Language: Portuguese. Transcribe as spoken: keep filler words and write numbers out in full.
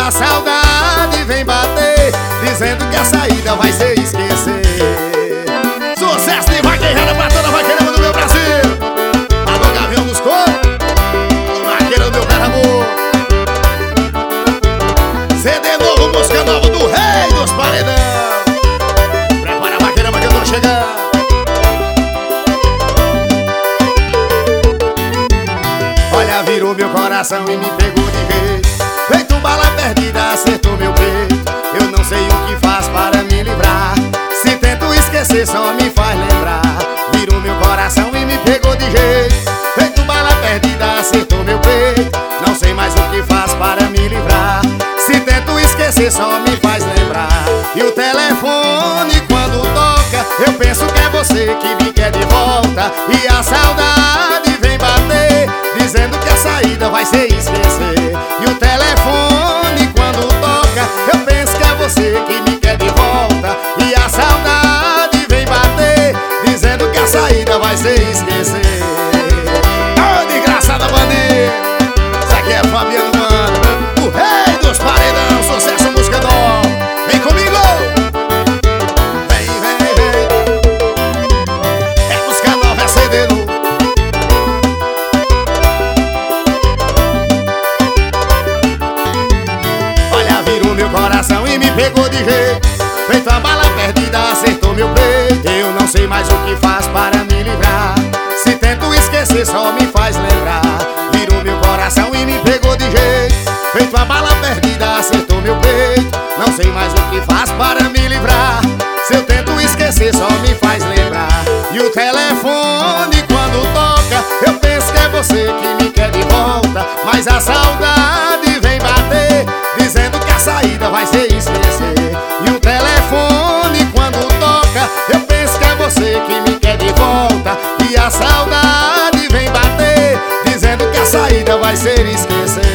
a saudade vem bater, dizendo que a saída vai ser esquecer. Sucesso de vaquejada pra toda vaqueira do meu Brasil. Alô, Gavião dos Coros, alô, vaqueira do meu velho amor. C D novo, música nova do Rei dos Paredão. Prepara a vaqueira, que eu tô chegando. Olha, virou meu coração e me pegou de jeito, feito bala perdida, acertou meu peito. Eu não sei o que faz para me livrar, se tento esquecer só me faz lembrar. Virou meu coração e me pegou de jeito, feito bala perdida, acertou meu peito. Não sei mais o que faz para me livrar, se tento esquecer só me faz lembrar. E o telefone quando toca, eu penso que é você que me quer de volta. E a saudade vem bater, dizendo que a saída vai ser esquecer. E o telefone quando toca, eu penso que é você que me quer de volta. E a saudade vem bater, dizendo que a saída vai ser esquecer. Ô, desgraçada bandeira, isso aqui é Fabiano Mano, o Rei dos Paredão. Sucesso, música nova, vem comigo. Vem, vem, vem. É música nova, é C D novo. Virou meu coração e me pegou de jeito, feito a bala perdida, acertou meu peito. Eu não sei mais o que faz para me livrar, se tento esquecer só me faz lembrar. Virou meu coração e me pegou de jeito, feito a bala perdida, acertou meu peito. Não sei mais o que faz para me livrar, se eu tento esquecer só me faz lembrar. E o telefone quando toca, eu penso que é você que me quer de volta. Mas a saudade vem bater, dizendo que a saída vai ser esquecer. E o telefone quando toca, eu penso que é você que me quer de volta. E a saudade vem bater, dizendo que a saída vai ser esquecer.